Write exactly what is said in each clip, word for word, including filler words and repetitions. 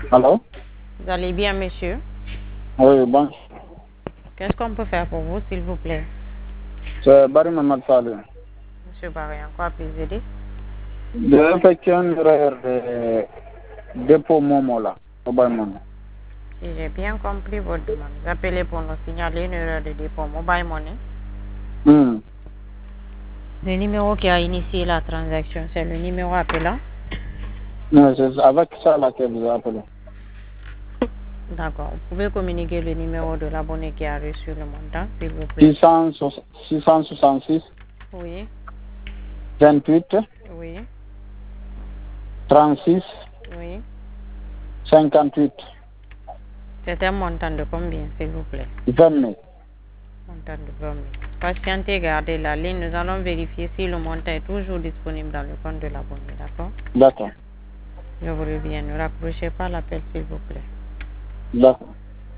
Allô? Vous allez bien, monsieur? Oui, bon. Qu'est-ce qu'on peut faire pour vous, s'il vous plaît? C'est Barry Mamad Saleh. Monsieur Barry, en quoi puis-je aider? J'ai effectué une erreur de dépôt Momo là, mobile money. Si j'ai bien compris votre demande, vous appelez pour nous signaler une erreur de dépôt mobile money. Hmm. Le numéro qui a initié la transaction, c'est le numéro appelant. Oui, c'est avec ça là que vous avez appelé. D'accord. Vous pouvez communiquer le numéro de l'abonné qui a reçu le montant, s'il vous plaît. six cent soixante-six, Oui, vingt-huit, oui, trente-six, oui. cinquante-huit, C'est un montant de combien, s'il vous plaît? vingt mille. Montant de vingt mille. Patientez, gardez la ligne. Nous allons vérifier si le montant est toujours disponible dans le compte de l'abonné, d'accord? D'accord. Je vous reviens. Ne raccrochez pas l'appel, s'il vous plaît. D'accord.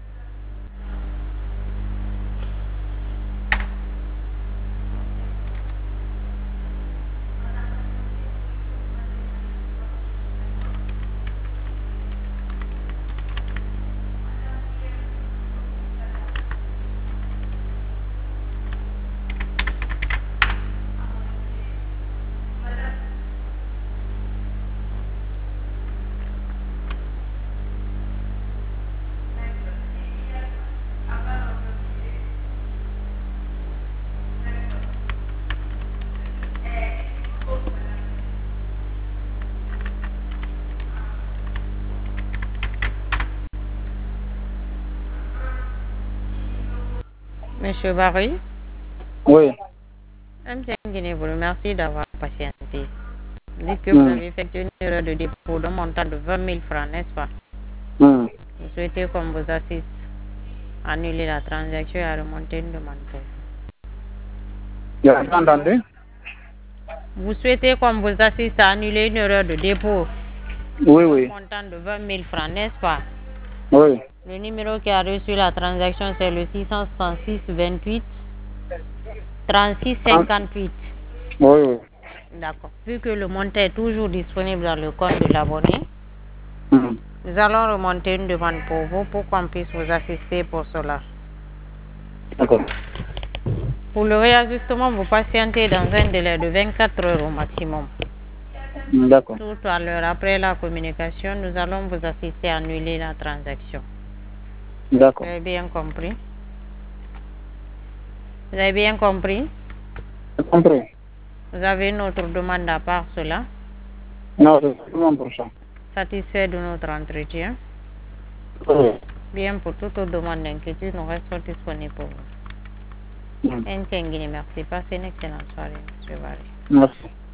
Monsieur Barry, Oui. M T N Guinée vous remercie d'avoir patienté. Vous dites que vous Hmm. avez effectué une erreur de dépôt d'un montant de vingt mille francs, n'est-ce pas? Hmm. Vous souhaitez qu'on vous assiste à annuler la transaction et à remonter une demande pour vous. J'ai entendu? Vous souhaitez qu'on vous assiste à annuler une erreur de dépôt Oui, d'un oui. montant de vingt mille francs, n'est-ce pas? Oui. Le numéro qui a reçu la transaction, c'est le six cent soixante-six vingt-huit trente-six cinquante-huit. Oui, oui. D'accord. Vu que le montant est toujours disponible dans le compte de l'abonné, Hmm. nous allons remonter une demande pour vous pour qu'on puisse vous assister pour cela. D'accord. Pour le réajustement, vous patientez dans un délai de vingt-quatre heures au maximum. D'accord. Tout à l'heure, après la communication, nous allons vous assister à annuler la transaction. Vous D'accord. avez bien compris? Vous avez bien compris? J'ai compris. Vous avez une autre demande à part cela? Non, c'est tout pour ça. Satisfait de notre entretien? Oui. Bien, pour toute autre demande d'inquiétude, nous restons disponibles pour vous. Hmm. N T N Guinée, merci. Passez une excellente soirée, M. Barry. Merci.